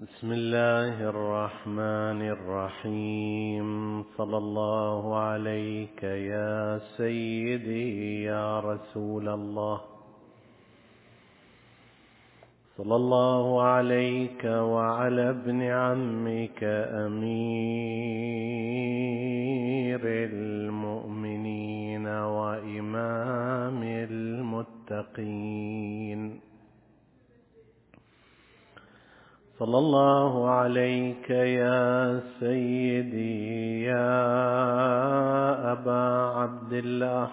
بسم الله الرحمن الرحيم. صلى الله عليك يا سيدي يا رسول الله، صلى الله عليك وعلى ابن عمك أمير المؤمنين وإمام المتقين، صلى الله عليك يا سيدي يا أبا عبد الله.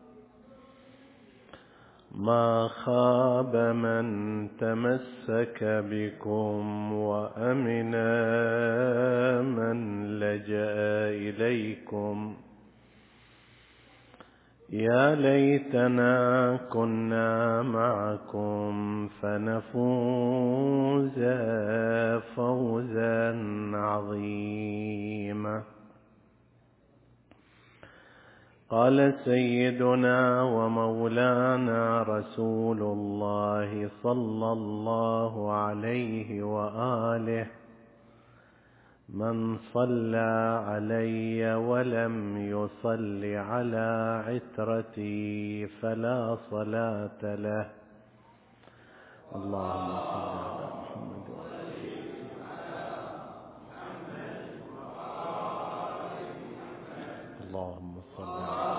ما خاب من تمسك بكم وأمن من لجأ إليكم. يا ليتنا كنا معكم فنفوز فوزا عظيما. قال سيدنا ومولانا رسول الله صلى الله عليه وآله: من صلى علي ولم يصل على عترتي فلا صلاة له. اللهم صل على محمد اللهم صل على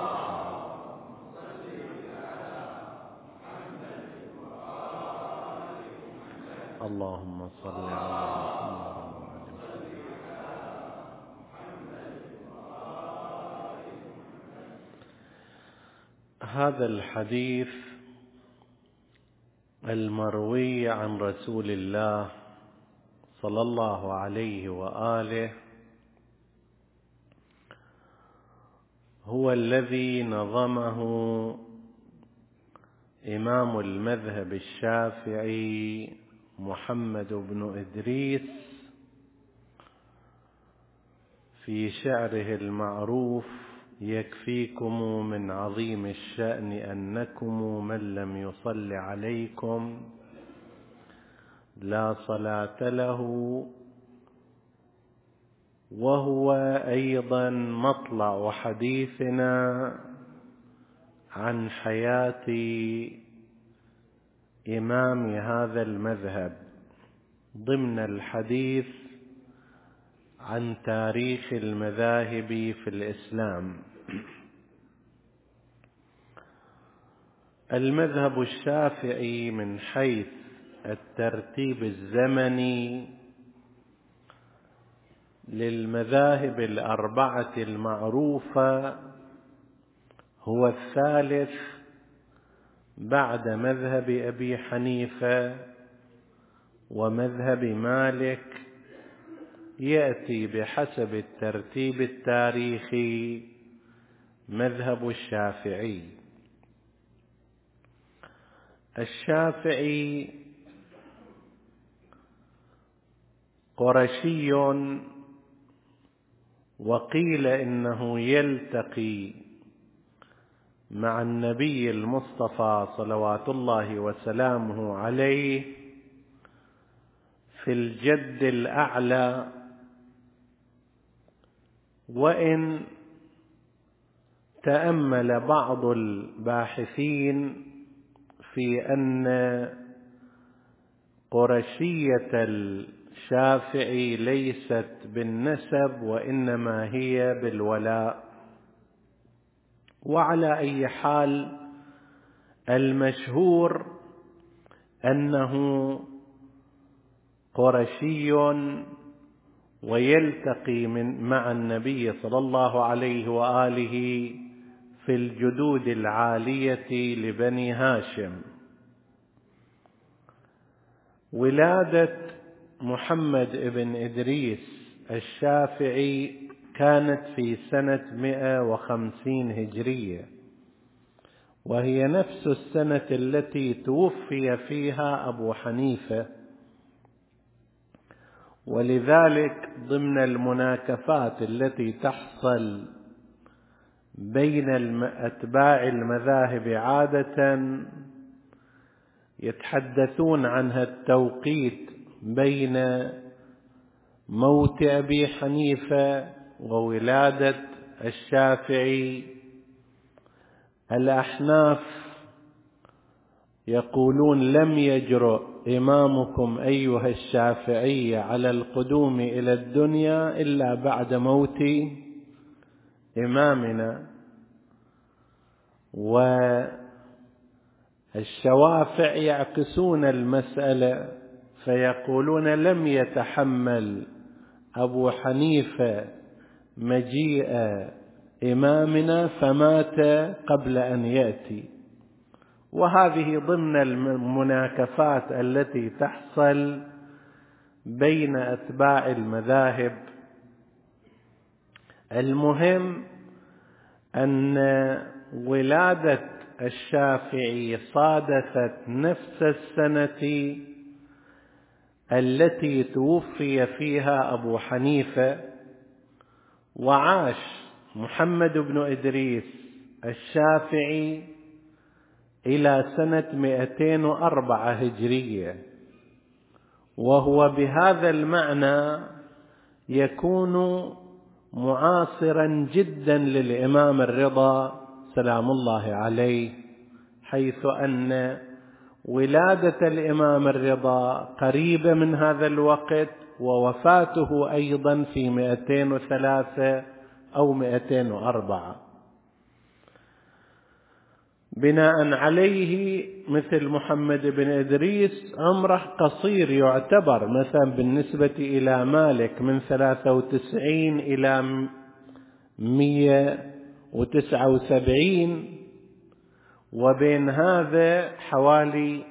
اللهم صل على محمد. هذا الحديث المروي عن رسول الله صلى الله عليه وآله هو الذي نظمه إمام المذهب الشافعي محمد بن إدريس في شعره المعروف: يكفيكم من عظيم الشأن أنكم من لم يصل عليكم لا صلاة له. وهو أيضا مطلع حديثنا عن حياة إمام هذا المذهب ضمن الحديث عن تاريخ المذاهب في الإسلام. المذهب الشافعي من حيث الترتيب الزمني للمذاهب الأربعة المعروفة هو الثالث بعد مذهب أبي حنيفة ومذهب مالك. يأتي بحسب الترتيب التاريخي مذهب الشافعي. الشافعي قرشي، وقيل إنه يلتقي مع النبي المصطفى صلوات الله وسلامه عليه في الجد الأعلى. وإن تأمل بعض الباحثين في أن قرشية الشافعي ليست بالنسب وإنما هي بالولاء. وعلى أي حال المشهور أنه قرشي ويلتقي مع النبي صلى الله عليه وآله في الجدود العالية لبني هاشم. ولادة محمد بن إدريس الشافعي كانت في سنة 150 هجرية، وهي نفس السنة التي توفي فيها أبو حنيفة. ولذلك ضمن المناكفات التي تحصل بين أتباع المذاهب عادة يتحدثون عنها التوقيت بين موت أبي حنيفة وولادة الشافعي، الأحناف يقولون لم يجرؤ إمامكم أيها الشافعي على القدوم إلى الدنيا إلا بعد موت إمامنا، والشوافع يعكسون المسألة فيقولون لم يتحمل أبو حنيفة مجيء إمامنا فمات قبل أن يأتي. وهذه ضمن المناكفات التي تحصل بين أتباع المذاهب. المهم أن ولادة الشافعي صادفت نفس السنة التي توفي فيها أبو حنيفة، وعاش محمد بن إدريس الشافعي إلى سنة 204 هجرية، وهو بهذا المعنى يكون معاصرا جدا للإمام الرضا سلام الله عليه، حيث أن ولادة الإمام الرضا قريبة من هذا الوقت، ووفاته أيضا في 203 أو 204. بناء عليه مثل محمد بن إدريس عمره قصير يعتبر، مثلا بالنسبة إلى مالك من 93 إلى 179، وبين هذا حوالي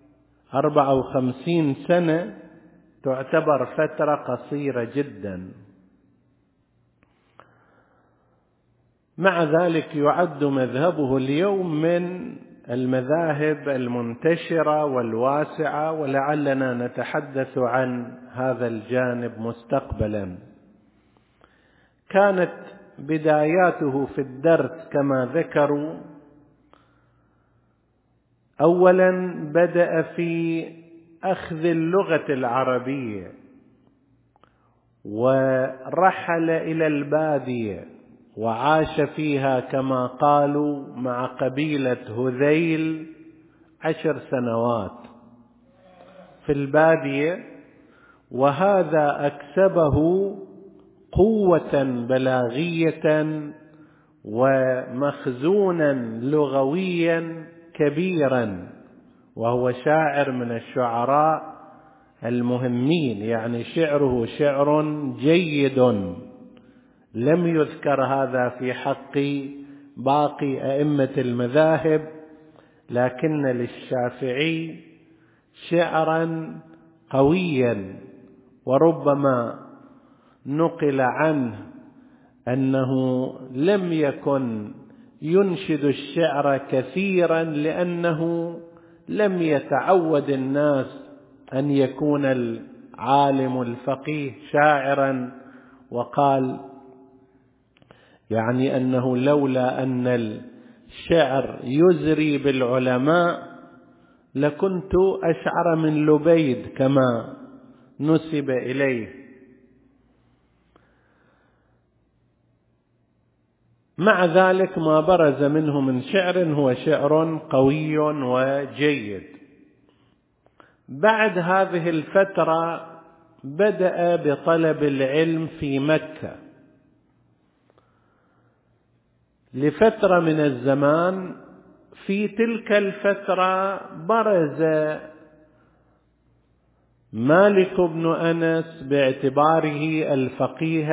54 سنة، تعتبر فترة قصيرة جدا. مع ذلك يعد مذهبه اليوم من المذاهب المنتشرة والواسعة، ولعلنا نتحدث عن هذا الجانب مستقبلا. كانت بداياته في الدرس كما ذكروا، أولا بدأ في أخذ اللغة العربية، ورحل إلى البادية وعاش فيها كما قالوا مع قبيلة هذيل 10 سنوات في البادية، وهذا أكسبه قوة بلاغية ومخزونا لغويا كبيرا، وهو شاعر من الشعراء المهمين، يعني شعره شعر جيد لم يذكر هذا في حق باقي أئمة المذاهب، لكن للشافعي شعرا قويا. وربما نقل عنه أنه لم يكن ينشد الشعر كثيرا، لأنه لم يتعود الناس أن يكون العالم الفقيه شاعرا، وقال يعني أنه لولا أن الشعر يزري بالعلماء لكنت أشعر من لبيد كما نسب إليه. مع ذلك ما برز منه من شعر هو شعر قوي وجيد. بعد هذه الفترة بدأ بطلب العلم في مكة لفترة من الزمان. في تلك الفترة برز مالك بن أنس باعتباره الفقيه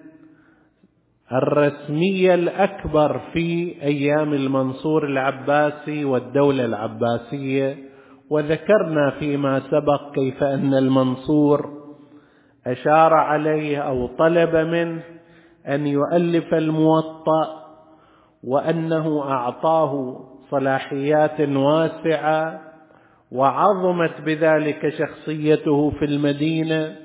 الرسمي الأكبر في أيام المنصور العباسي والدولة العباسية، وذكرنا فيما سبق كيف أن المنصور أشار عليه أو طلب منه أن يؤلف الموطأ، وأنه أعطاه صلاحيات واسعة، وعظمت بذلك شخصيته في المدينة.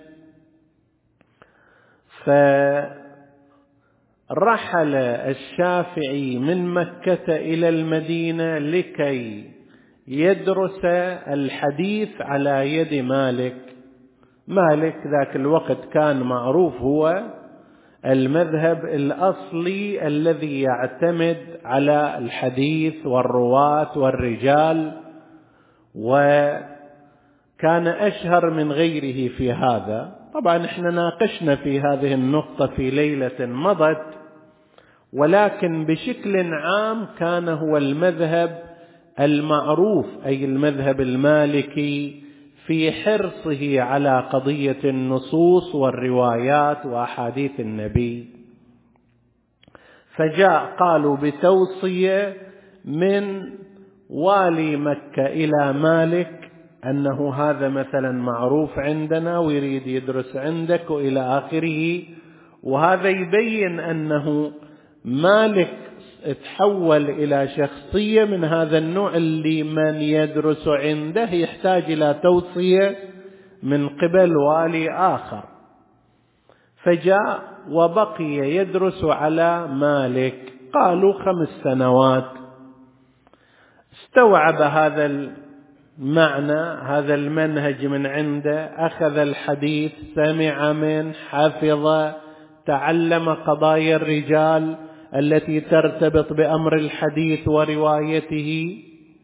فرحل الشافعي من مكة إلى المدينة لكي يدرس الحديث على يد مالك مالك ذاك الوقت كان معروف هو المذهب الأصلي الذي يعتمد على الحديث والرواة والرجال، وكان أشهر من غيره في هذا. طبعا احنا ناقشنا في هذه النقطة في ليلة مضت، ولكن بشكل عام كان هو المذهب المعروف، أي المذهب المالكي، في حرصه على قضية النصوص والروايات وأحاديث النبي. فجاء قالوا بتوصية من والي مكة إلى مالك أنه هذا مثلا معروف عندنا ويريد يدرس عندك وإلى آخره. وهذا يبين أنه مالك تحول إلى شخصية من هذا النوع اللي من يدرس عنده يحتاج إلى توصية من قبل والي آخر. فجاء وبقي يدرس على مالك، قالوا 5 سنوات. استوعب هذا المعنى، هذا المنهج من عنده، أخذ الحديث، سمع منه، حفظ، تعلم قضايا الرجال التي ترتبط بأمر الحديث وروايته.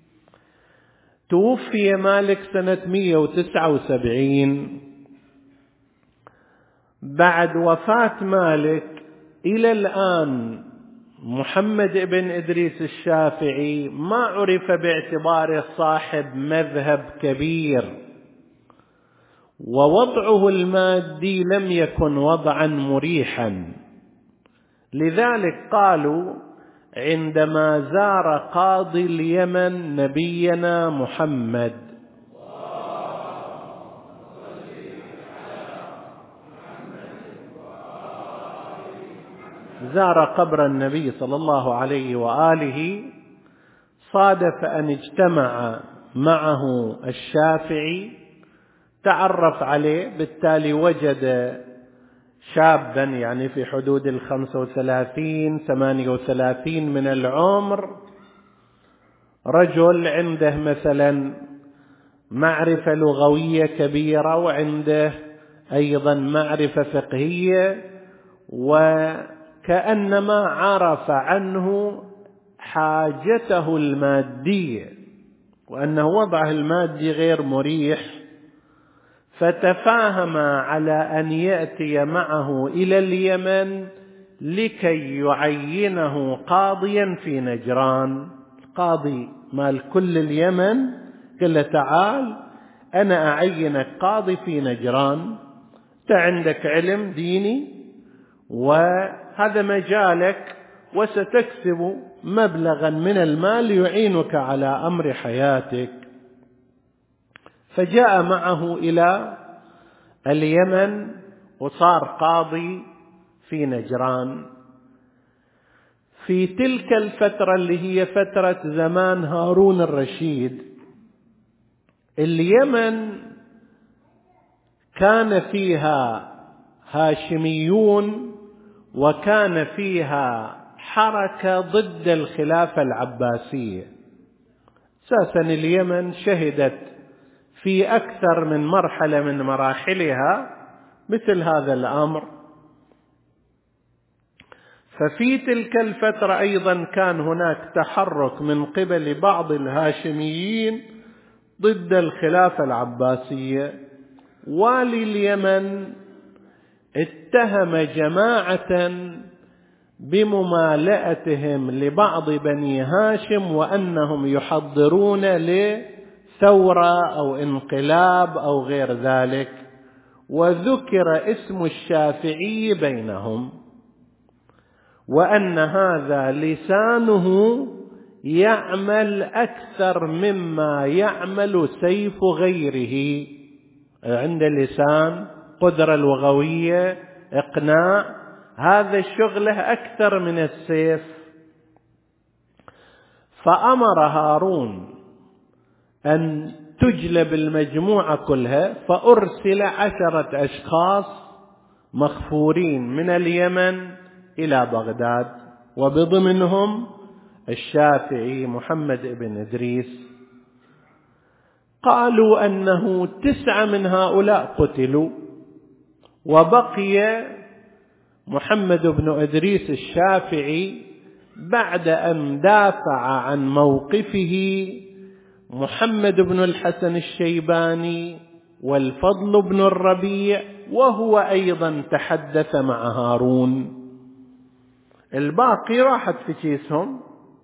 توفي مالك سنة 179. بعد وفاة مالك إلى الآن محمد بن إدريس الشافعي ما عرف باعتباره صاحب مذهب كبير، ووضعه المادي لم يكن وضعا مريحا. لذلك قالوا عندما زار قاضي اليمن نبينا محمد زار قبر النبي صلى الله عليه وآله، صادف أن اجتمع معه الشافعي، تعرف عليه، بالتالي وجد شابا يعني في حدود 35 38 من العمر، رجل عنده مثلا معرفة لغوية كبيرة وعنده أيضا معرفة فقهية، وكأنما عرف عنه حاجته المادية وأنه وضعه المادي غير مريح. فتفاهم على أن يأتي معه إلى اليمن لكي يعينه قاضيا في نجران. القاضي مال كل اليمن قال له تعال أنا أعينك قاضي في نجران، أنت عندك علم ديني وهذا مجالك، وستكسب مبلغا من المال يعينك على أمر حياتك. فجاء معه إلى اليمن وصار قاضي في نجران. في تلك الفترة اللي هي فترة زمان هارون الرشيد، اليمن كان فيها هاشميون وكان فيها حركة ضد الخلافة العباسية. أساسا اليمن شهدت في أكثر من مرحلة من مراحلها مثل هذا الأمر. ففي تلك الفترة أيضا كان هناك تحرك من قبل بعض الهاشميين ضد الخلافة العباسية. والي اليمن اتهم جماعة بممالئتهم لبعض بني هاشم وأنهم يحضرون لثورة أو انقلاب أو غير ذلك، وذكر اسم الشافعي بينهم، وأن هذا لسانه يعمل أكثر مما يعمل سيف غيره، عند اللسان قدرة لغوية إقناع، هذا الشغله أكثر من السيف. فأمر هارون أن تجلب المجموعة كلها، فأرسل 10 أشخاص مخفورين من اليمن إلى بغداد، وبضمنهم الشافعي محمد بن إدريس. قالوا أنه 9 من هؤلاء قتلوا، وبقي محمد بن إدريس الشافعي بعد أن دافع عن موقفه محمد بن الحسن الشيباني والفضل بن الربيع، وهو أيضا تحدث مع هارون. الباقي راحت في كيسهم.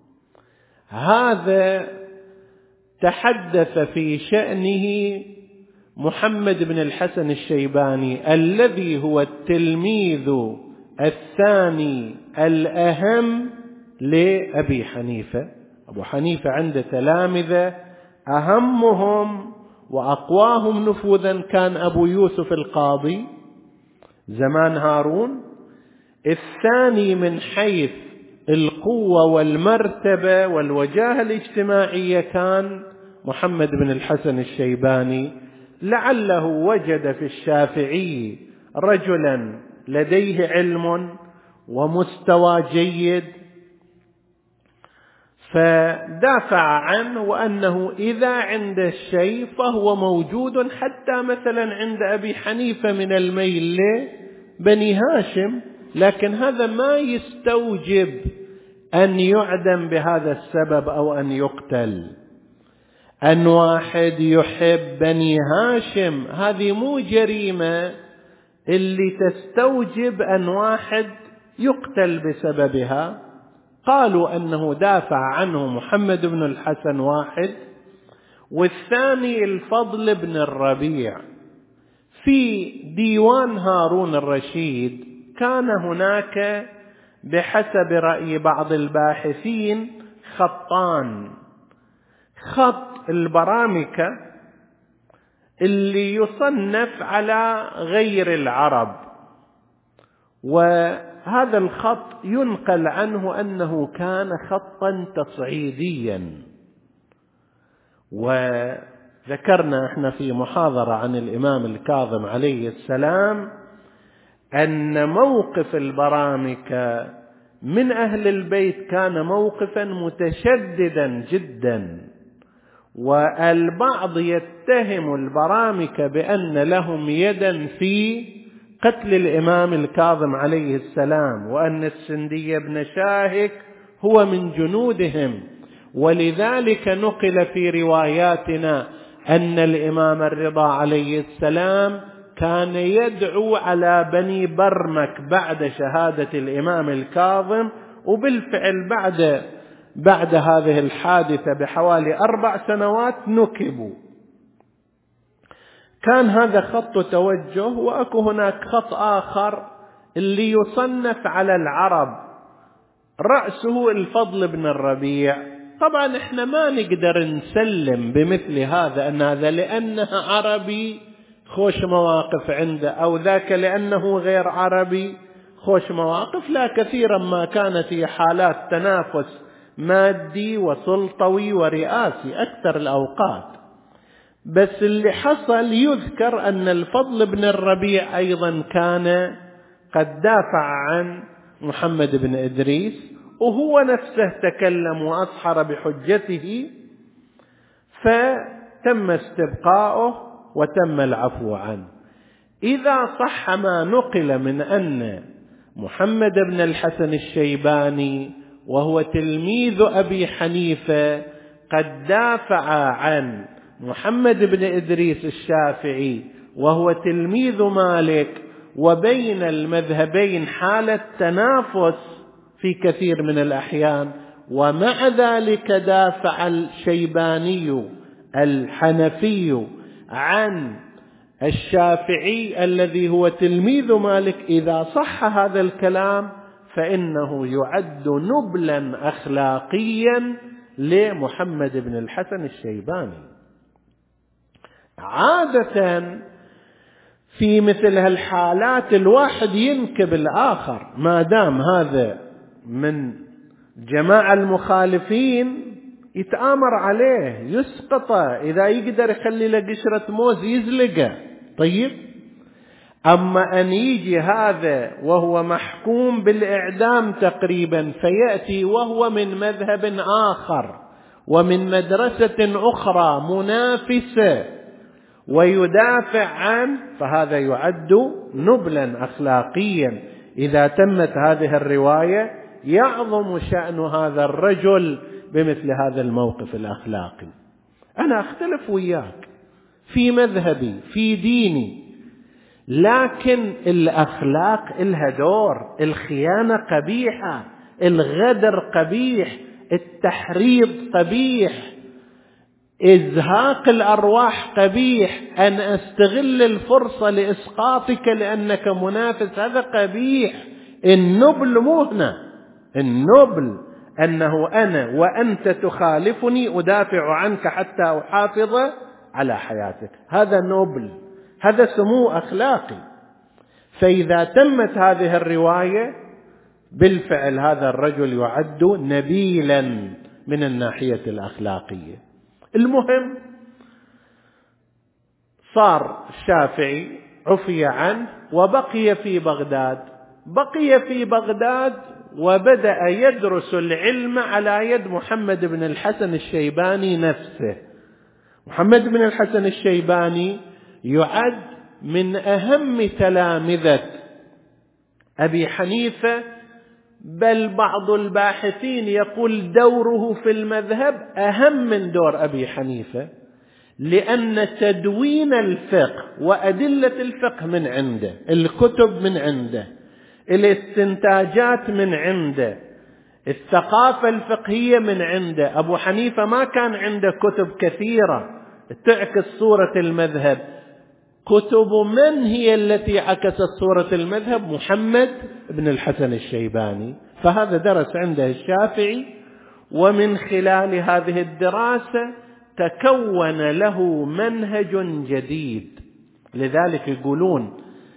هذا تحدث في شأنه محمد بن الحسن الشيباني الذي هو التلميذ الثاني الأهم لأبي حنيفة. أبو حنيفة عنده تلامذة، أهمهم وأقواهم نفوذا كان أبو يوسف القاضي زمان هارون. الثاني من حيث القوة والمرتبة والوجاهة الاجتماعية كان محمد بن الحسن الشيباني. لعله وجد في الشافعي رجلا لديه علم ومستوى جيد، فدافع عنه، وأنه إذا عند الشيء فهو موجود حتى مثلا عند أبي حنيفة من الميل لبني هاشم، لكن هذا ما يستوجب أن يعدم بهذا السبب أو أن يقتل. أن واحد يحب بني هاشم هذه مو جريمة اللي تستوجب أن واحد يقتل بسببها. قالوا أنه دافع عنه محمد بن الحسن واحد، والثاني الفضل بن الربيع. في ديوان هارون الرشيد كان هناك بحسب رأي بعض الباحثين خطان: خط البرامكة اللي يصنف على غير العرب، وهذا الخط ينقل عنه أنه كان خطا تصعيديا. وذكرنا احنا في محاضرة عن الإمام الكاظم عليه السلام أن موقف البرامكة من أهل البيت كان موقفا متشددا جدا، والبعض يتهم البرامكة بأن لهم يدا في قتل الإمام الكاظم عليه السلام، وأن السندي بن شاهك هو من جنودهم. ولذلك نقل في رواياتنا أن الإمام الرضا عليه السلام كان يدعو على بني برمك بعد شهادة الإمام الكاظم، وبالفعل بعد هذه الحادثة بحوالي 4 سنوات نكبوا. كان هذا خط توجه. وأكو هناك خط آخر اللي يصنف على العرب، رأسه الفضل بن الربيع. طبعا احنا ما نقدر نسلم بمثل هذا أن هذا لأنه عربي خوش مواقف عنده، أو ذاك لأنه غير عربي خوش مواقف. لا، كثيرا ما كانت في حالات تنافس مادي وسلطوي ورئاسي أكثر الأوقات. بس اللي حصل يذكر أن الفضل بن الربيع أيضا كان قد دافع عن محمد بن إدريس، وهو نفسه تكلم وأصحر بحجته، فتم استبقاؤه وتم العفو عنه. إذا صح ما نقل من أن محمد بن الحسن الشيباني وهو تلميذ أبي حنيفة قد دافع عن محمد بن إدريس الشافعي وهو تلميذ مالك، وبين المذهبين حالة تنافس في كثير من الأحيان، ومع ذلك دافع الشيباني الحنفي عن الشافعي الذي هو تلميذ مالك، إذا صح هذا الكلام فإنه يعد نبلا أخلاقيا لمحمد بن الحسن الشيباني. عادة في مثل هالحالات الواحد ينكب الآخر، ما دام هذا من جماعة المخالفين يتآمر عليه يسقطه، إذا يقدر يخلي له قشرة موز يزلقه. طيب، أما أن يجي هذا وهو محكوم بالإعدام تقريبا فيأتي وهو من مذهب آخر ومن مدرسة أخرى منافسة ويدافع عنه، فهذا يعد نبلا أخلاقيا. إذا تمت هذه الرواية يعظم شأن هذا الرجل بمثل هذا الموقف الأخلاقي. أنا أختلف وياك في مذهبي في ديني، لكن الأخلاق إلها دور. الخيانة قبيحة، الغدر قبيح، التحريض قبيح، إزهاق الأرواح قبيح، أن أستغل الفرصة لإسقاطك لأنك منافس هذا قبيح. النبل مو هنا، النبل أنه أنا وأنت تخالفني أدافع عنك حتى أحافظ على حياتك، هذا نبل، هذا سمو أخلاقي. فإذا تمت هذه الرواية بالفعل هذا الرجل يعد نبيلا من الناحية الأخلاقية. المهم صار الشافعي عفي عنه وبقي في بغداد، بقي في بغداد وبدأ يدرس العلم على يد محمد بن الحسن الشيباني نفسه. محمد بن الحسن الشيباني يعد من أهم تلامذة أبي حنيفة، بل بعض الباحثين يقول دوره في المذهب أهم من دور أبي حنيفة، لأن تدوين الفقه وأدلة الفقه من عنده، الكتب من عنده، الاستنتاجات من عنده، الثقافة الفقهية من عنده. أبو حنيفة ما كان عنده كتب كثيرة تعكس صورة المذهب. كتب من هي التي عكست صورة المذهب؟ محمد بن الحسن الشيباني. فهذا درس عنده الشافعي، ومن خلال هذه الدراسة تكون له منهج جديد. لذلك يقولون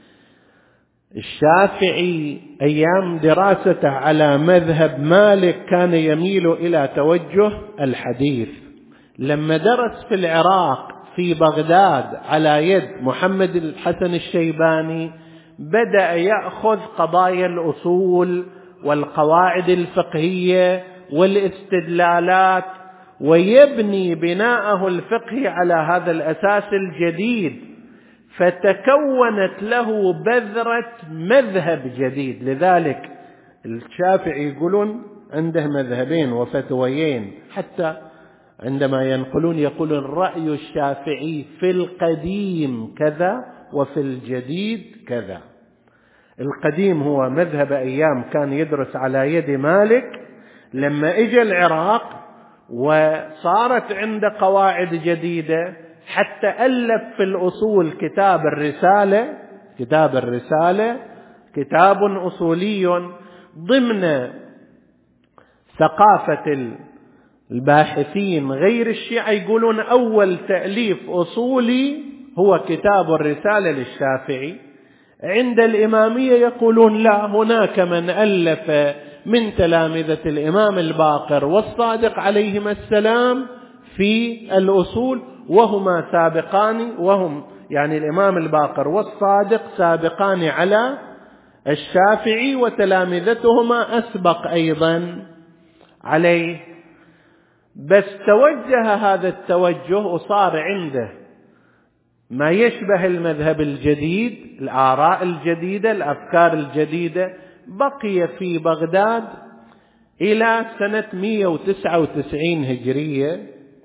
الشافعي أيام دراسته على مذهب مالك كان يميل إلى توجه الحديث. لما درس في العراق في بغداد على يد محمد الحسن الشيباني بدأ يأخذ قضايا الأصول والقواعد الفقهية والاستدلالات ويبني بناءه الفقهي على هذا الأساس الجديد، فتكونت له بذرة مذهب جديد. لذلك الشافعي يقولون عنده مذهبين وفتويين، حتى عندما ينقلون يقولون رأي الشافعي في القديم كذا وفي الجديد كذا. القديم هو مذهب أيام كان يدرس على يد مالك، لما اجى العراق وصارت عنده قواعد جديدة حتى ألف في الأصول كتاب الرسالة، كتاب أصولي ضمن ثقافة الباحثين غير الشيعة. يقولون أول تأليف أصولي هو كتاب الرسالة للشافعي. عند الإمامية يقولون لا، هناك من ألف من تلامذة الإمام الباقر والصادق عليهما السلام في الأصول، وهما سابقان، وهم يعني الإمام الباقر والصادق سابقان على الشافعي، وتلامذتهما أسبق أيضا عليه. بس توجه هذا التوجه وصار عنده ما يشبه المذهب الجديد، الآراء الجديدة، الأفكار الجديدة. بقي في بغداد إلى سنة 199 هجرية.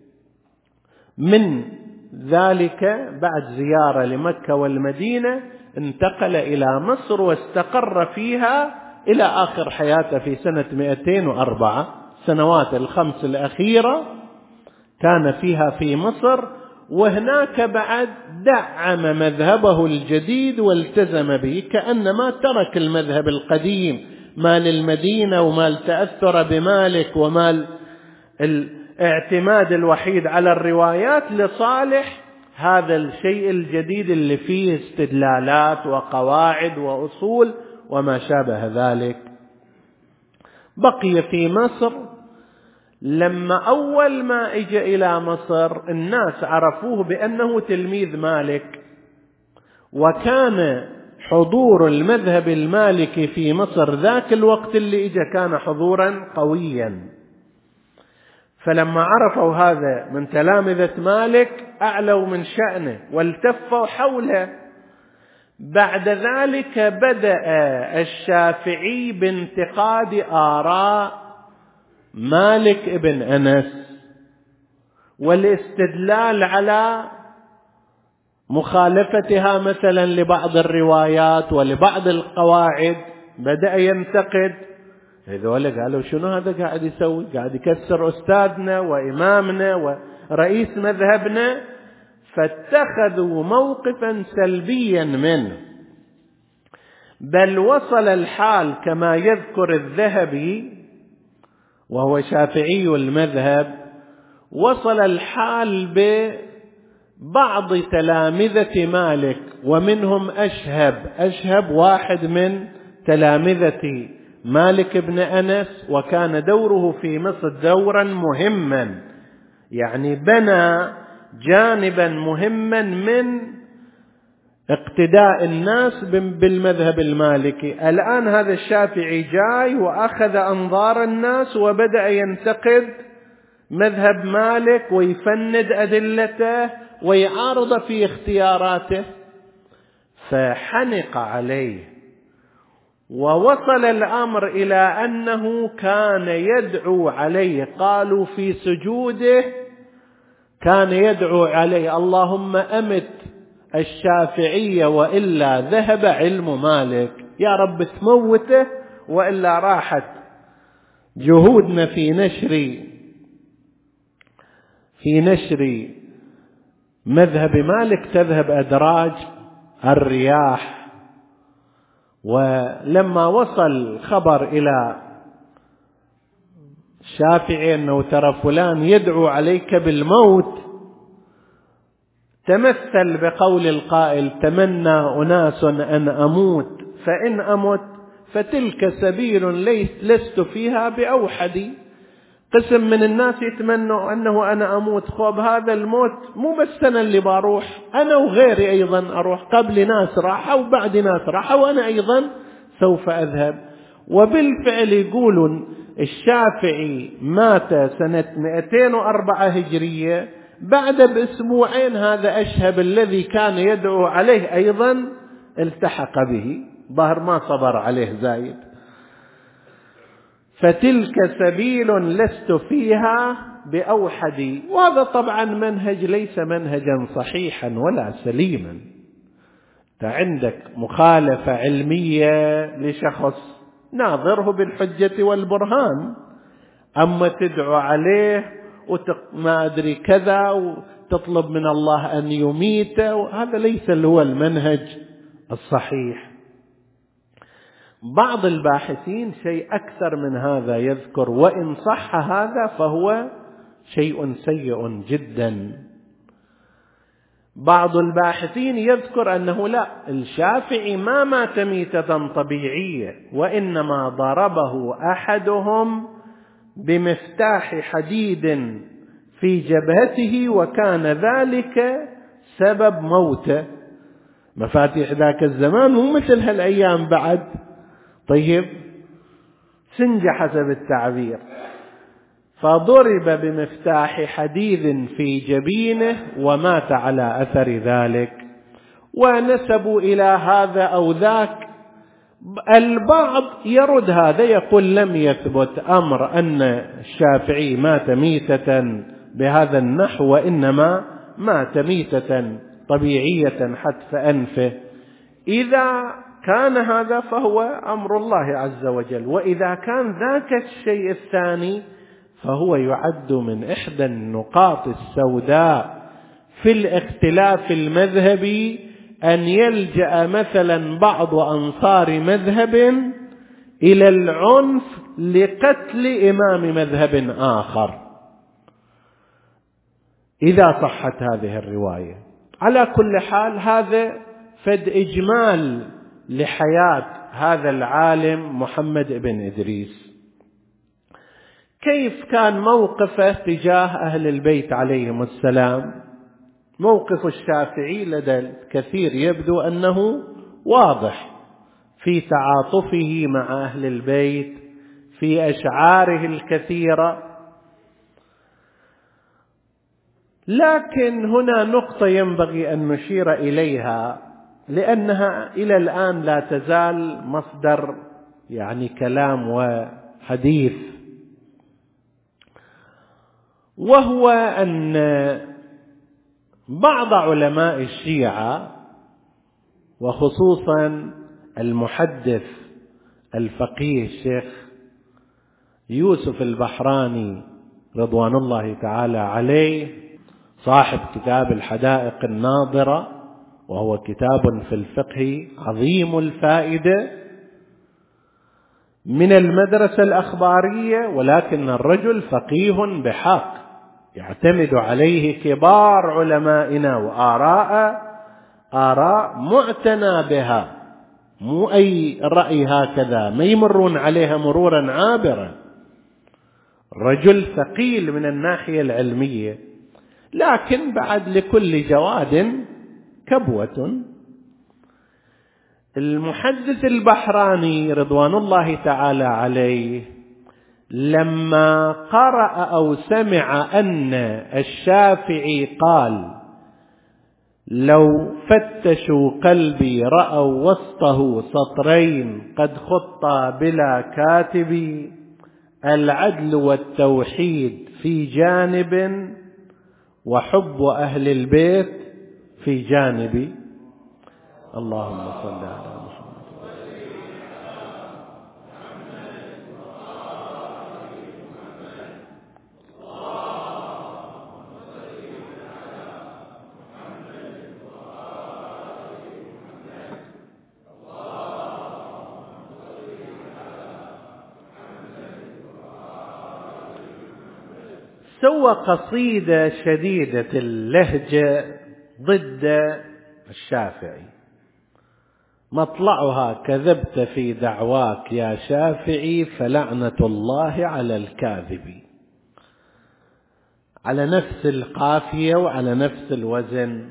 من ذلك بعد زيارة لمكة والمدينة انتقل إلى مصر واستقر فيها إلى آخر حياته في سنة 204. سنوات الخمس الأخيرة كان فيها في مصر، وهناك بعد دعم مذهبه الجديد والتزم به، كأنما ترك المذهب القديم مال المدينة ومال تأثر بمالك ومال الاعتماد الوحيد على الروايات، لصالح هذا الشيء الجديد اللي فيه استدلالات وقواعد وأصول وما شابه ذلك. بقي في مصر. لما أول ما اجى إلى مصر الناس عرفوه بأنه تلميذ مالك، وكان حضور المذهب المالكي في مصر ذاك الوقت اللي اجى كان حضورا قويا. فلما عرفوا هذا من تلامذة مالك أعلوا من شأنه والتفوا حوله. بعد ذلك بدأ الشافعي بانتقاد آراء مالك ابن أنس والاستدلال على مخالفتها مثلا لبعض الروايات ولبعض القواعد. بدأ ينتقد. هذول قالوا شنو هذا قاعد يسوي؟ قاعد يكسر أستاذنا وإمامنا ورئيس مذهبنا. فاتخذوا موقفا سلبيا منه، بل وصل الحال كما يذكر الذهبي وهو شافعي المذهب، وصل الحال ببعض تلامذة مالك ومنهم أشهب واحد من تلامذة مالك بن أنس، وكان دوره في مصر دورا مهما، يعني بنى جانبا مهما من اقتداء الناس بالمذهب المالكي. الآن هذا الشافعي جاي وأخذ أنظار الناس وبدأ ينتقد مذهب مالك ويفند أدلته ويعارض في اختياراته، فحنق عليه. ووصل الأمر إلى أنه كان يدعو عليه، قالوا في سجوده كان يدعو عليه اللهم أمت الشافعية وإلا ذهب علم مالك، يا رب تموته وإلا راحت جهودنا في نشر مذهب مالك تذهب أدراج الرياح. ولما وصل خبر إلى الشافعي أنه ترى فلان يدعو عليك بالموت، تمثل بقول القائل تمنى أناس أن أموت فإن أمت فتلك سبيل لست فيها بأوحدي. قسم من الناس يتمنوا أنه أنا أموت، خوب هذا الموت مو بس أنا اللي بروح، أنا وغيري أيضا أروح، قبل ناس راحوا وبعد ناس راحوا وأنا أيضا سوف أذهب. وبالفعل يقولون الشافعي مات سنة 204 هجرية، بعد بأسبوعين هذا أشهب الذي كان يدعو عليه أيضا التحق به، ظهر ما صبر عليه زايد. فتلك سبيل لست فيها بأوحدي. وهذا طبعا منهج ليس منهجا صحيحا ولا سليما. عندك مخالفة علمية لشخص ناظره بالحجة والبرهان، أما تدعو عليه وما أدري كذا وتطلب من الله أن يميته، هذا ليس هو المنهج الصحيح. بعض الباحثين شيء أكثر من هذا يذكر، وإن صح هذا فهو شيء سيء جدا. بعض الباحثين يذكر أنه لا، الشافعي ما مات ميتة طبيعية، وإنما ضربه أحدهم بمفتاح حديد في جبهته وكان ذلك سبب موته. مفاتيح ذاك الزمان مو مثل هالأيام بعد، طيب سنجة حسب التعبير. فضرب بمفتاح حديد في جبينه ومات على أثر ذلك. ونسبوا إلى هذا أو ذاك. البعض يرد هذا، يقول لم يثبت أمر أن الشافعي مات ميتة بهذا النحو، وإنما مات ميتة طبيعية حتف أنفه. إذا كان هذا فهو أمر الله عز وجل، وإذا كان ذاك الشيء الثاني فهو يعد من إحدى النقاط السوداء في الاختلاف المذهبي، أن يلجأ مثلا بعض أنصار مذهب إلى العنف لقتل إمام مذهب آخر إذا صحت هذه الرواية. على كل حال هذا فد إجمال لحياة هذا العالم محمد بن إدريس. كيف كان موقفه تجاه أهل البيت عليهم السلام؟ موقف الشافعي لدى الكثير يبدو أنه واضح في تعاطفه مع أهل البيت، في أشعاره الكثيرة. لكن هنا نقطة ينبغي أن نشير إليها، لأنها إلى الآن لا تزال مصدر كلام وحديث، وهو أن بعض علماء الشيعة وخصوصا المحدث الفقيه الشيخ يوسف البحراني رضوان الله تعالى عليه، صاحب كتاب الحدائق الناظرة، وهو كتاب في الفقه عظيم الفائدة من المدرسة الأخبارية، ولكن الرجل فقيه بحق يعتمد عليه كبار علمائنا، وآراء معتنى بها، مو أي رأي هكذا ما يمرون عليها مرورا عابرا. رجل ثقيل من الناحية العلمية، لكن بعد لكل جواد كبوة. المحدث البحراني رضوان الله تعالى عليه لما قرأ أو سمع أن الشافعي قال: لو فتشوا قلبي رأوا وسطه سطرين قد خطا بلا كاتب، العدل والتوحيد في جانب وحب أهل البيت في جانب. اللهم صل على محمد. سوى قصيدة شديدة اللهجة ضد الشافعي، مطلعها: كذبت في دعواك يا شافعي فلعنة الله على الكاذب، على نفس القافية وعلى نفس الوزن.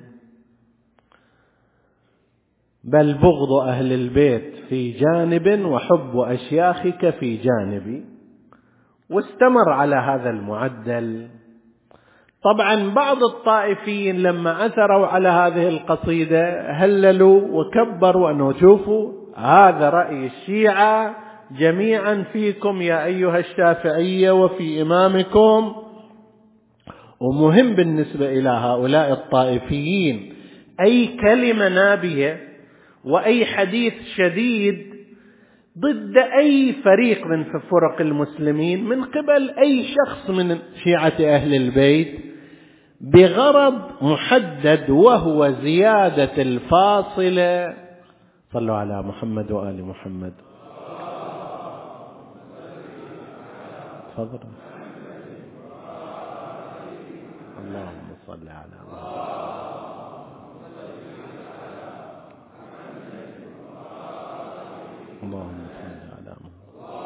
بل بغض أهل البيت في جانب وحب أشياخك في جانب. واستمر على هذا المعدل. طبعا بعض الطائفيين لما عثروا على هذه القصيدة هللوا وكبروا أنه شوفوا هذا رأي الشيعة جميعا فيكم يا أيها الشافعية وفي إمامكم. ومهم بالنسبة إلى هؤلاء الطائفيين أي كلمة نابية وأي حديث شديد ضد أي فريق من فرق المسلمين من قبل أي شخص من شيعة أهل البيت بغرض محدد، وهو زيادة الفاصلة. صلوا على محمد وآل محمد. تفضل. اللهم صل على محمد. اللهم صل على محمد.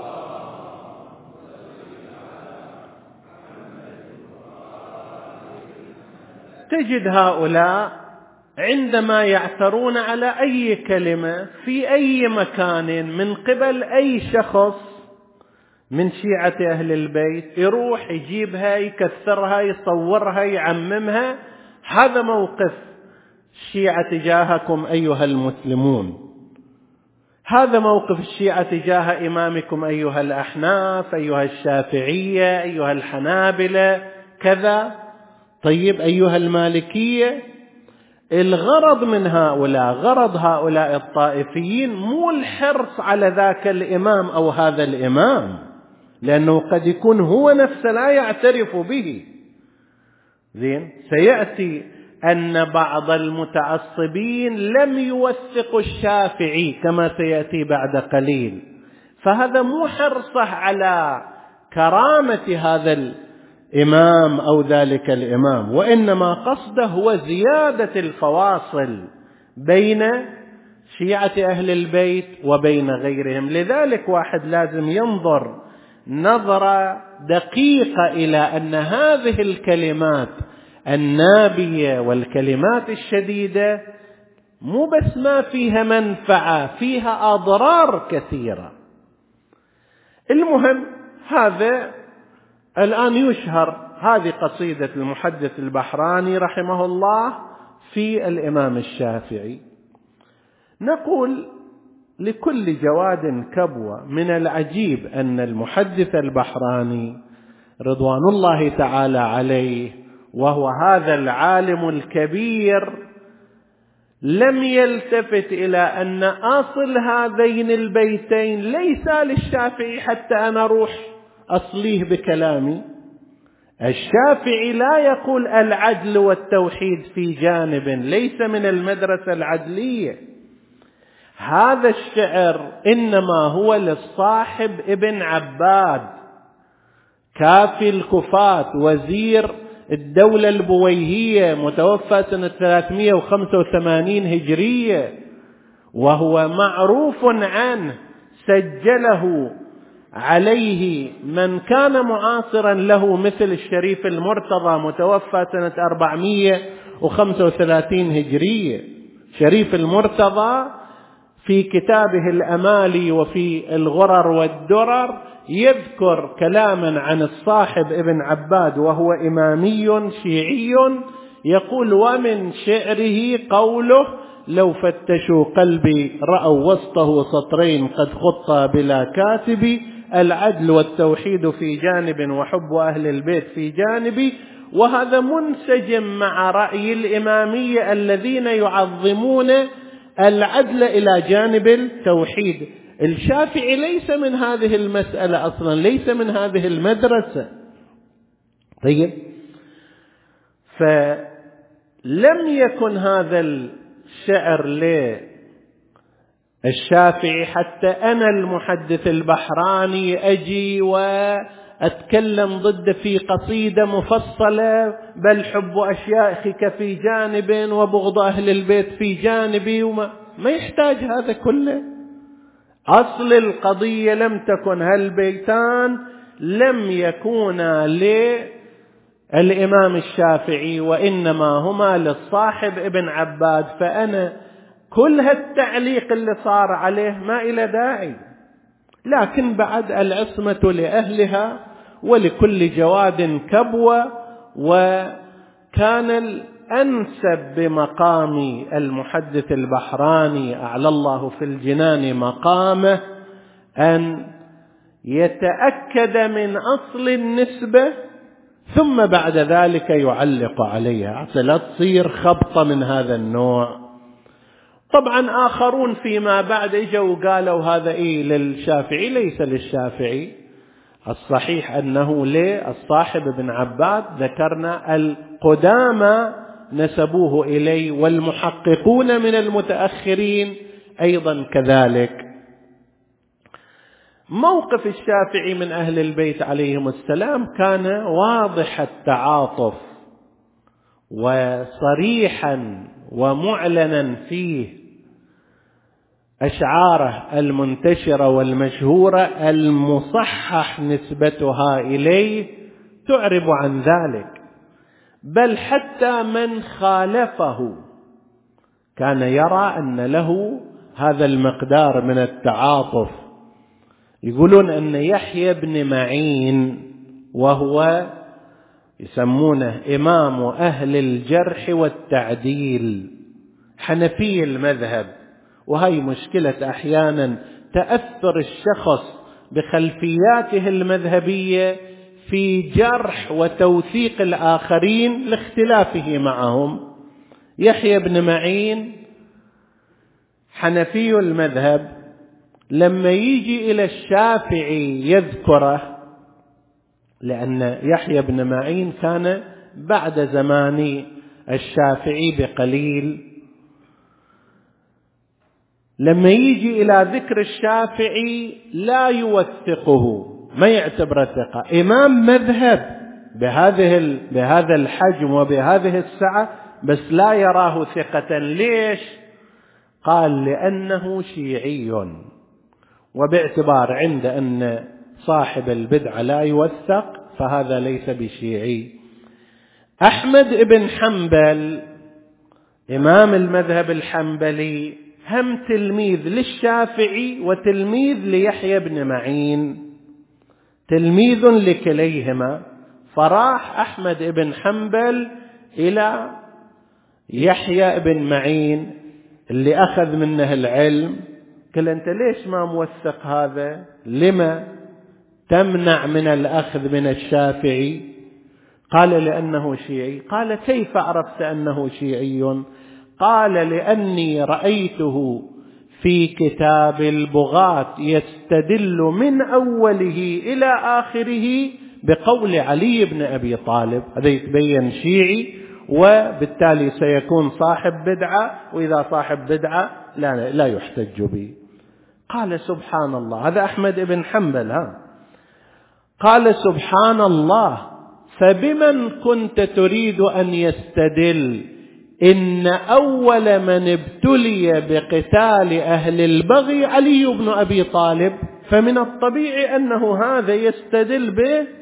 تجد هؤلاء عندما يعثرون على أي كلمة في أي مكان من قبل أي شخص من شيعة أهل البيت يروح يجيبها يكثرها يصورها يعممها. هذا موقف الشيعة تجاهكم أيها المسلمون، هذا موقف الشيعة تجاه إمامكم أيها الأحناف أيها الشافعية أيها الحنابلة كذا. طيب أيها المالكية، الغرض من هؤلاء، غرض هؤلاء الطائفيين مو الحرص على ذاك الإمام أو هذا الإمام، لأنه قد يكون هو نفسه لا يعترف به. زين، سيأتي أن بعض المتعصبين لم يوثقوا الشافعي كما سيأتي بعد قليل، فهذا مو حرصه على كرامة هذا الإمام أو ذلك الإمام، وإنما قصده هو زيادة الفواصل بين شيعة أهل البيت وبين غيرهم. لذلك واحد لازم ينظر نظرة دقيقة إلى أن هذه الكلمات النابية والكلمات الشديدة مو بس ما فيها منفعة، فيها أضرار كثيرة. المهم هذا الآن يشهر هذه قصيدة المحدث البحراني رحمه الله في الإمام الشافعي. نقول لكل جواد كبوة، من العجيب أن المحدث البحراني رضوان الله تعالى عليه وهو هذا العالم الكبير لم يلتفت إلى أن أصل هذين البيتين ليس للشافعي حتى أنا أروح أصليه بكلامي. الشافعي لا يقول العدل والتوحيد في جانب، ليس من المدرسة العدلية. هذا الشعر إنما هو للصاحب ابن عباد كافي الكفاة وزير الدولة البويهية متوفى سنة 385 هجرية، وهو معروف عنه سجله عليه من كان معاصرا له مثل الشريف المرتضى متوفى سنة 435 هجرية. شريف المرتضى في كتابه الأمالي وفي الغرر والدرر يذكر كلاما عن الصاحب ابن عباد وهو إمامي شيعي، يقول: ومن شعره قوله: لو فتشوا قلبي رأوا وسطه سطرين قد خط بلا كاتب، العدل والتوحيد في جانب وحب أهل البيت في جانب. وهذا منسجم مع رأي الإمامية الذين يعظمون العدل إلى جانب التوحيد. الشافعي ليس من هذه المسألة أصلا، ليس من هذه المدرسة. طيب، فلم يكن هذا الشعر للشافعي حتى أنا المحدث البحراني أجي وأتكلم ضد في قصيدة مفصلة، بل حب أشيائك في جانب وبغض أهل البيت في جانب، ما يحتاج هذا كله. أصل القضية لم تكن هالبيتان لم يكونا للإمام الشافعي، وإنما هما للصاحب ابن عباد. فأنا كل هالتعليق اللي صار عليه ما إلى داعي، لكن بعد العصمة لأهلها ولكل جواد كبوة. وكان الأنسب بمقام المحدث البحراني أعلى الله في الجنان مقامه أن يتأكد من أصل النسبة ثم بعد ذلك يعلق عليها، حتى لا تصير خبطة من هذا النوع. طبعا آخرون فيما بعد اجوا وقالوا هذا للشافعي، ليس للشافعي. الصحيح أنه للصاحب ابن عباد، ذكرنا القدامى نسبوه إليه، والمحققون من المتأخرين أيضا كذلك. موقف الشافعي من أهل البيت عليهم السلام كان واضح التعاطف وصريحا ومعلنا فيه. أشعاره المنتشرة والمشهورة المصحح نسبتها إليه تعرب عن ذلك، بل حتى من خالفه كان يرى أن له هذا المقدار من التعاطف. يقولون أن يحيى بن معين، وهو يسمونه إمام أهل الجرح والتعديل، حنفي المذهب، وهي مشكلة أحيانا تأثر الشخص بخلفياته المذهبية في جرح وتوثيق الآخرين لاختلافه معهم. يحيى بن معين حنفي المذهب، لما يجي إلى الشافعي يذكره، لأن يحيى بن معين كان بعد زمان الشافعي بقليل، لما يجي إلى ذكر الشافعي لا يوثقه، ما يعتبر ثقة. إمام مذهب بهذا الحجم وبهذه السعة، بس لا يراه ثقة. ليش؟ قال: لأنه شيعي، وباعتبار عند أن صاحب البدعة لا يوثق فهذا ليس بشيعي. أحمد بن حنبل إمام المذهب الحنبلي هم تلميذ للشافعي وتلميذ ليحيى بن معين، تلميذ لكليهما، فراح أحمد بن حنبل إلى يحيى بن معين اللي أخذ منه العلم، قال أنت ليش ما موثق هذا؟ لما تمنع من الأخذ من الشافعي؟ قال لأنه شيعي. قال كيف عرفت أنه شيعي؟ قال لأني رأيته في كتاب البغاة يستدل من أوله إلى آخره بقول علي بن أبي طالب. هذا يتبين شيعي، وبالتالي سيكون صاحب بدعة، وإذا صاحب بدعة لا يحتج به. قال سبحان الله، هذا أحمد بن حنبل. قال سبحان الله، فبمن كنت تريد أن يستدل؟ إن أول من ابتلي بقتال أهل البغي علي بن أبي طالب، فمن الطبيعي أنه هذا يستدل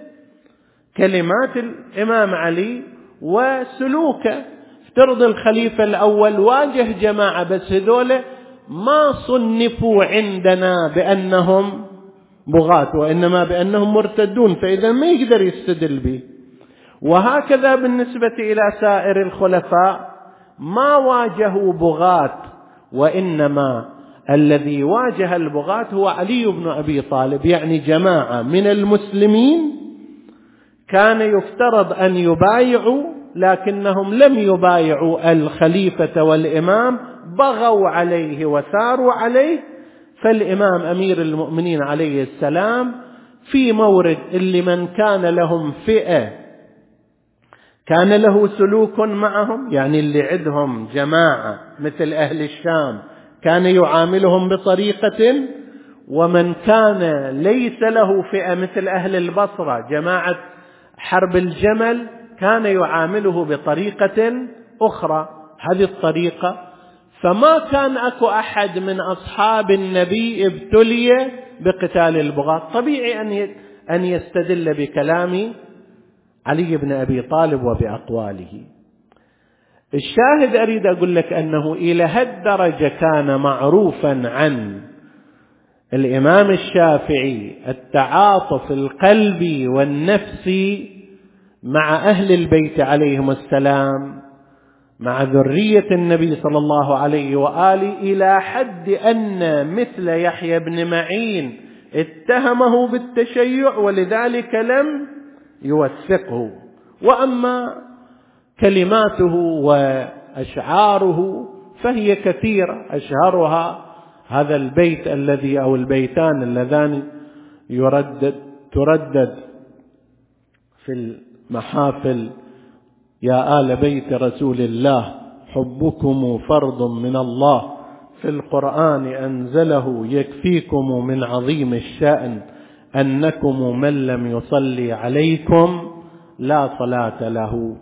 بكلمات الإمام علي وسلوكه. افترض الخليفة الأول واجه جماعة، بس هذول ما صنفوا عندنا بأنهم بغاة، وإنما بأنهم مرتدون، فإذا ما يقدر يستدل به. وهكذا بالنسبة إلى سائر الخلفاء، ما واجهوا بغاة، وإنما الذي واجه البغاة هو علي بن أبي طالب. يعني جماعة من المسلمين كان يفترض أن يبايعوا، لكنهم لم يبايعوا الخليفة والإمام، بغوا عليه وثاروا عليه. فالإمام أمير المؤمنين عليه السلام في مورد اللي من كان لهم فئة كان له سلوك معهم، يعني اللي عندهم جماعة مثل أهل الشام كان يعاملهم بطريقة، ومن كان ليس له فئة مثل أهل البصرة جماعة حرب الجمل كان يعامله بطريقة أخرى. هذه الطريقة، فما كان أكو أحد من أصحاب النبي ابتلي بقتال البغاة. طبيعي أن يستدل بكلام علي بن أبي طالب وبأقواله. الشاهد أريد أقول لك أنه إلى هالدرجة كان معروفا عن الإمام الشافعي التعاطف القلبي والنفسي مع أهل البيت عليهم السلام، مع ذرية النبي صلى الله عليه وآله، إلى حد أن مثل يحيى بن معين اتهمه بالتشيع ولذلك لم يوثقه. وأما كلماته وأشعاره فهي كثيرة، أشهرها هذا البيت الذي أو البيتان اللذان تردد في المحافل: يا آل بيت رسول الله حبكم فرض من الله، في القرآن أنزله يكفيكم من عظيم الشأن، أنكم من لم يصلي عليكم لا صلاة له.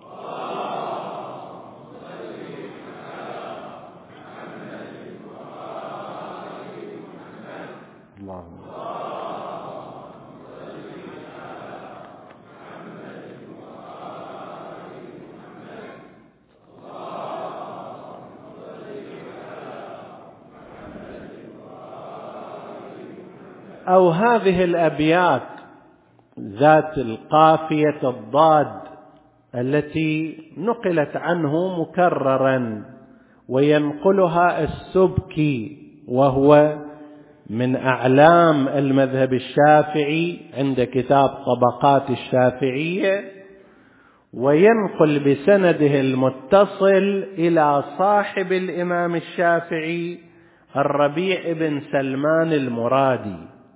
أو هذه الأبيات ذات القافية الضاد التي نقلت عنه مكررا، وينقلها السبكي وهو من أعلام المذهب الشافعي عند كتاب طبقات الشافعية، وينقل بسنده المتصل إلى صاحب الإمام الشافعي الربيع بن سلمان المرادي،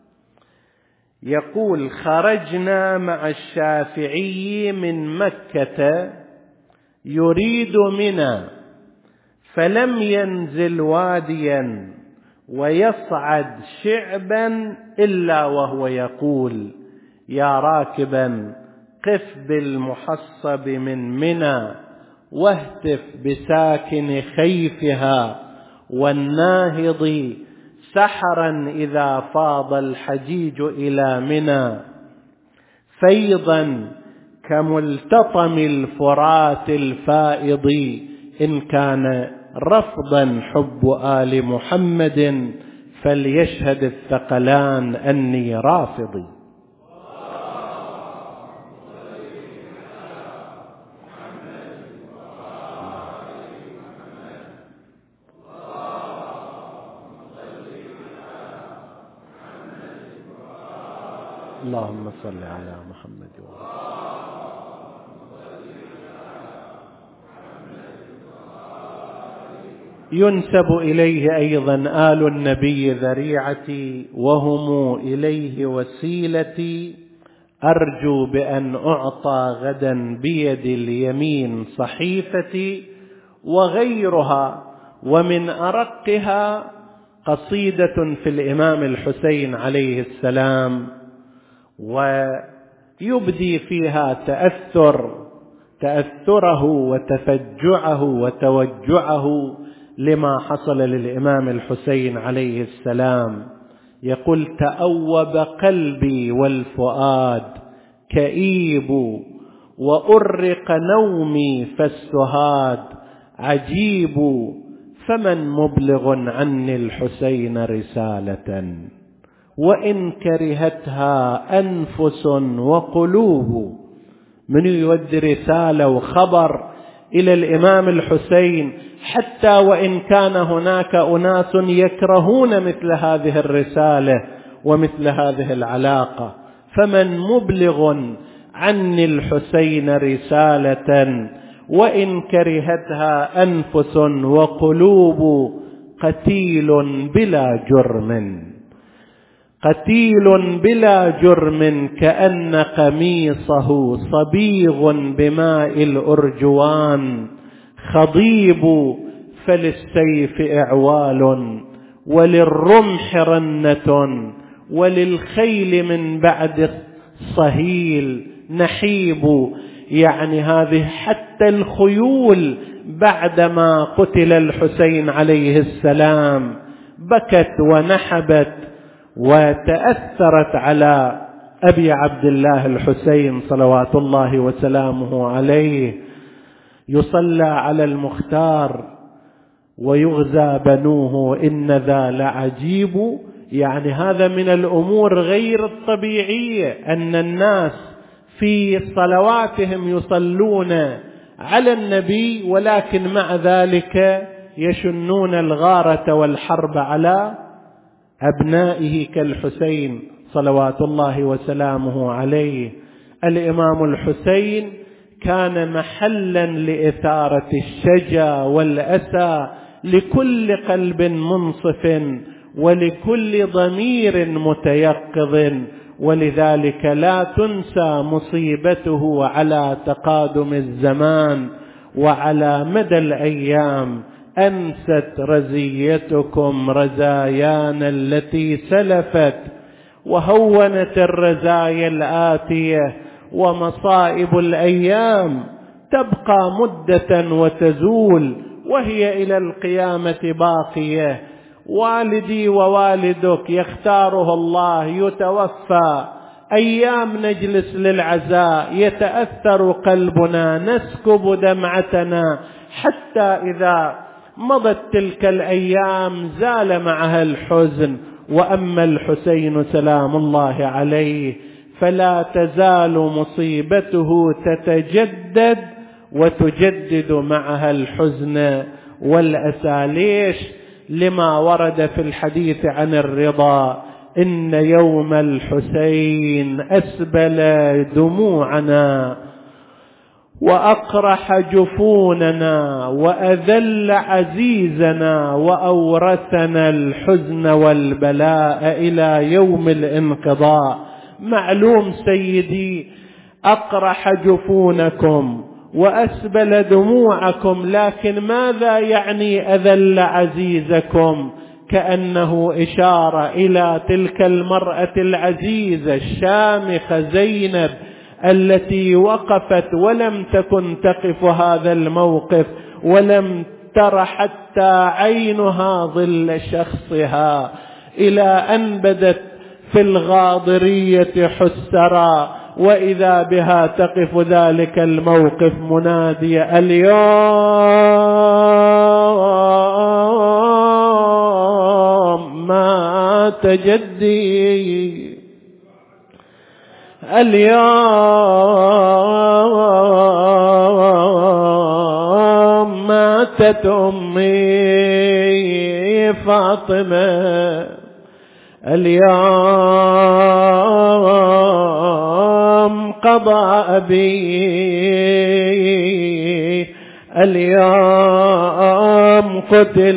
يقول: خرجنا مع الشافعي من مكة يريد منى، فلم ينزل واديا ويصعد شعبا إلا وهو يقول: يا راكبا قف بالمحصب من منى، واهتف بساكن خيفها والناهض سحرا إذا فاض الحجيج إلى منى، فيضا كملتطم الفرات الفائض، إن كان رفضا حب آل محمد، فليشهد الثقلان أني رافضي. اللهم صل على محمد وعلى ينسب إليه أيضا آل النبي ذريعتي وهم إليه وسيلتي، أرجو بأن أعطى غدا بيد اليمين صحيفتي، وغيرها ومن أرقها قصيدة في الإمام الحسين عليه السلام، ويبدي فيها تأثره وتفجعه وتوجعه لما حصل للإمام الحسين عليه السلام. يقول: تأوب قلبي والفؤاد كئيب، وأرق نومي فالسهاد عجيب، فمن مبلغ عني الحسين رسالة، وإن كرهتها أنفس وقلوب. من يودي رسالة وخبر إلى الإمام الحسين حتى وإن كان هناك أناس يكرهون مثل هذه الرسالة ومثل هذه العلاقة؟ فمن مبلغ عني الحسين رسالة، وإن كرهتها أنفس وقلوب، قتيل بلا جرم كأن قميصه صبيغ بماء الأرجوان، خضيب فللسيف إعوال، وللرمح رنة، وللخيل من بعد الصهيل نحيب. يعني هذه حتى الخيول بعدما قتل الحسين عليه السلام بكت ونحبت وتأثرت على أبي عبد الله الحسين صلوات الله وسلامه عليه. يصلى على المختار ويغزى بنوه، إن ذا لعجيب. يعني هذا من الأمور غير الطبيعية، أن الناس في صلواتهم يصلون على النبي، ولكن مع ذلك يشنون الغارة والحرب على أبنائه كالحسين صلوات الله وسلامه عليه. الإمام الحسين كان محلا لإثارة الشجا والأسى لكل قلب منصف ولكل ضمير متيقظ، ولذلك لا تنسى مصيبته على تقادم الزمان وعلى مدى الأيام. أنست رزيتكم رزايانا التي سلفت، وهونت الرزايا الآتية، ومصائب الأيام تبقى مدة وتزول، وهي إلى القيامة باقية. والدي ووالدك يختاره الله، يتوفى، أيام نجلس للعزاء، يتأثر قلبنا، نسكب دمعتنا، حتى إذا مضت تلك الأيام زال معها الحزن. وأما الحسين سلام الله عليه فلا تزال مصيبته تتجدد وتجدد معها الحزن والأسى. ليش؟ لما ورد في الحديث عن الرضا: إن يوم الحسين أسبل دموعنا وأقرح جفوننا وأذل عزيزنا وأورثنا الحزن والبلاء إلى يوم الانقضاء. معلوم سيدي، أقرح جفونكم وأسبل دموعكم، لكن ماذا يعني أذل عزيزكم؟ كأنه إشارة إلى تلك المرأة العزيزة الشامخة زينب التي وقفت ولم تكن تقف هذا الموقف، ولم تر حتى عينها ظل شخصها، إلى أن بدت في الغاضرية حسرا، وإذا بها تقف ذلك الموقف منادية: اليوم مات جدي، اليوم ماتت أمي فاطمة، اليوم قضى أبي، اليوم قتل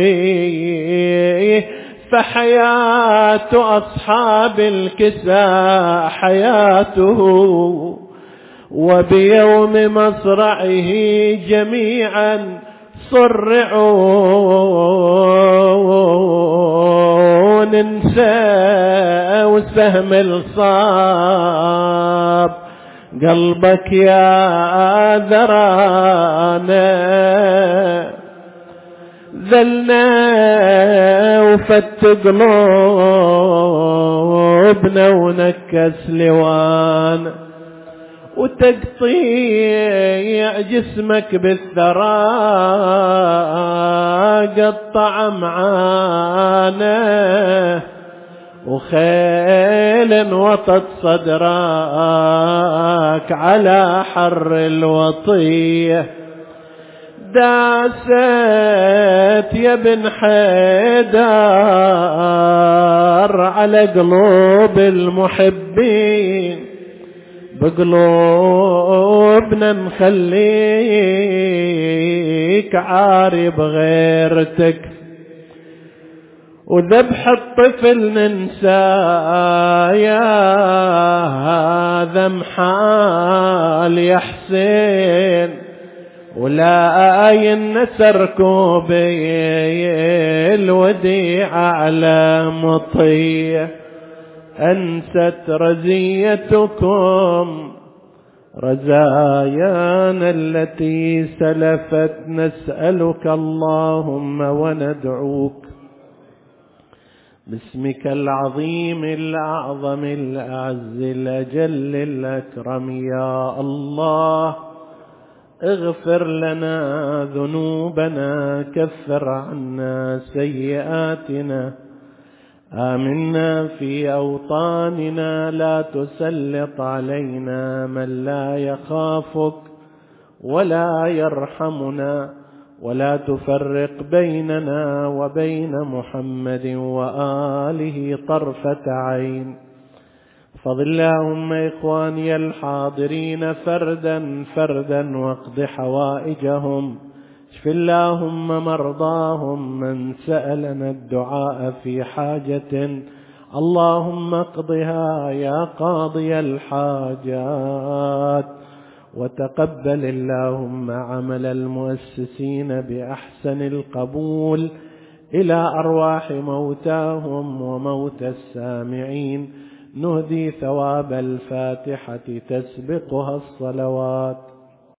أخي، فحياة أصحاب الكساء حياته، وبيوم مصرعه جميعا صرعوا، ننسى وسهم الصاب قلبك يا ذرانا، ذلنا وفت قلوبنا ونكس لوانا، وتقطيع جسمك بالثرى قطع معانا، وخيل وطت صدرك على حر الوطية، داست يا بن حيدر على قلوب المحبين، بقلوبنا نخليك عاري بغيرتك، وذبح الطفل ننسى يا هذا محال يا حسين، ولا ينسر كوبي الوديعة على مطية، أنست رزيتكم رزايانا التي سلفت، نسألك اللهم وندعوك باسمك العظيم الأعظم الأعز الأجل الأكرم، يا الله اغفر لنا ذنوبنا، كفر عنا سيئاتنا، آمنا في أوطاننا، لا تسلط علينا من لا يخافك ولا يرحمنا، ولا تفرق بيننا وبين محمد وآله طرفة عين. فضل اللهم إخواني الحاضرين فردا فردا واقض حوائجهم، اشف اللهم مرضاهم، من سألنا الدعاء في حاجة اللهم اقضها يا قاضي الحاجات، وتقبل اللهم عمل المؤسسين بأحسن القبول إلى أرواح موتاهم وموتى السامعين، نهدي ثواب الفاتحة تسبقها الصلوات.